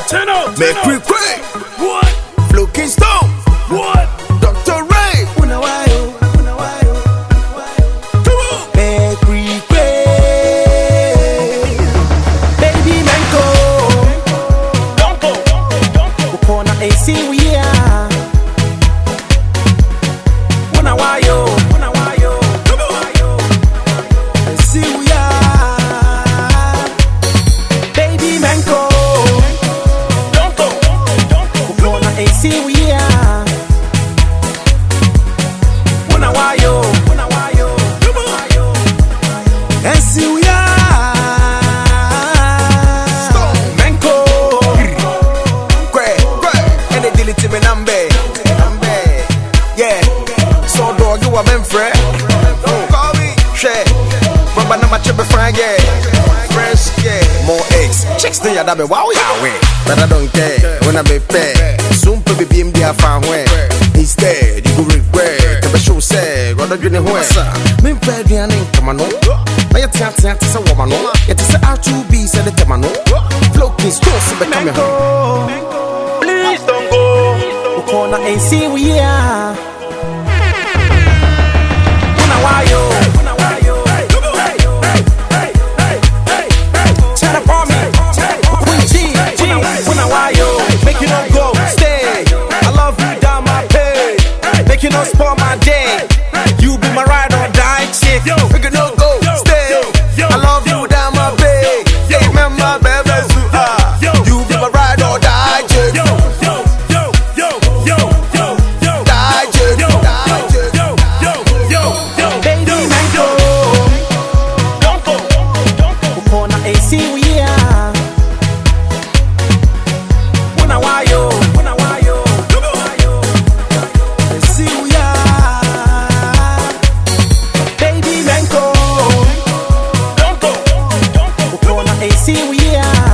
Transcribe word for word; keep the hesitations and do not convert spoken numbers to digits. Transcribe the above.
Turn up. Make quick quick. What? Flo Kingston. What? Doctor Ray. Una wayo, una wayo, Come on. make quick quick. Baby Menko, Don't go. Don't go. ukona A C we are. Una wayo, una wayo, Come on. A C we are. Baby Menko, Don't go. Don't go. ukona A C we are. Una wayo, una wayo, Come on. A C we are. Menko. Quick quick. And they delete me number. Number. Yeah. So dog you a man friend. Don't call me. Share. But na match be friend yeah. Fresh yeah. More eggs. Chicks they are that be wow yeah way. But I don't care when I be fair. Soon to be beam there found where. Instead you go regret. The show say God don't do who. Me fair the name come on. Na ya tia tia tia say woman no. It is R two B say the tema no. Flo Kingston so be come home. Please don't go. Ukona A C we are. Una wayo, una wayo. Turn up on me. Queen G, una una wayo. Make you not go, stay. I love you down my pay. Make you not spoil my day. You be my ride or die chick. Make it no go, stay. I love you down my bay. Yeah, remember baby so ah. You be my ride or die chick. Yo, yo, yo, yo, yo, yo, yo. Die chick, die chick. Yo, yo, yo, yo. Baby Menko, Don't go. Don't go. ukona A C we are. Una wayo, una wayo. A C we are. Baby Menko, Don't go. Don't go. ukona A C we are.